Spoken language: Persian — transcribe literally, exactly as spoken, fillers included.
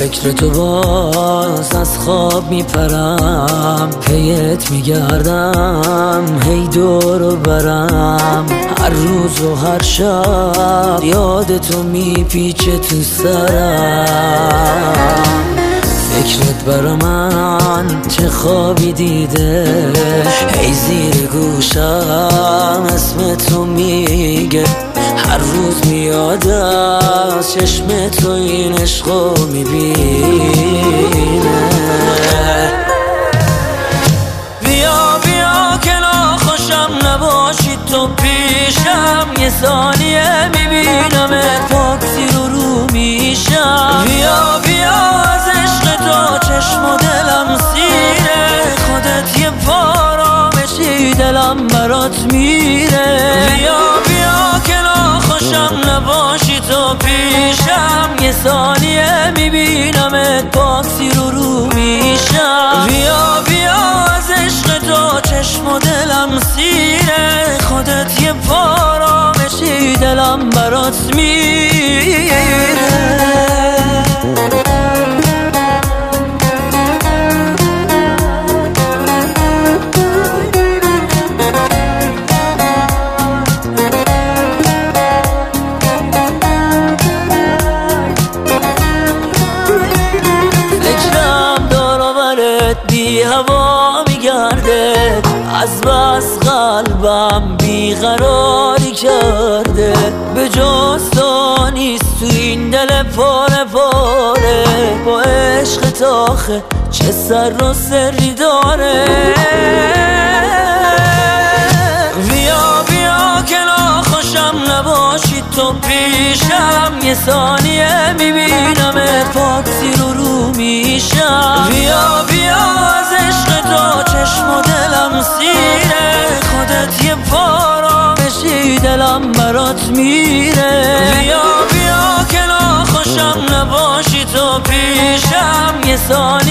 فکر تو باز از خواب میپرم، پیت میگردم هی دور و برم، هر روز و هر شب یاد تو میپیچه تو سرم. فکرت برا من چه خوابی دیده، هی زیر گوشم اسم تو میگه، هر روز میاد از چشم تو این عشقو میبینه. بیا بیا که ناخوشم نباشی تو پیشم، یه ثانیه میبینم پاکسی رو رو میشم. بیا بیا از عشق تو چشم و دلم سیره، خودت یه پارامشی دلم برات میره. بیا بیا که ناخوشم نباشی تو پیشم، یه ثانیه میبینم پاکسی رو رو میشم. بیا بیا از عشق تو چشم و دلم سیره، خودت یه پارامشی دلم برات میره. بی هوا میگرده، از بس قلبم بیقراری کرده، به جز تو نیست تو این دل پاره پاره، با عشق تاخه چه سر و سری داره. بیا بیا که ناخوشم نباشی تو پیشم، یه ثانیه میبینم پاکسی رو رو میشم. بیا بیا از عشق تو چشم و دلم سیره، خودت یه پارامشی دلم برات میره. بیا بیا که ناخوشم نباشی تو پیشم، یه ثانیه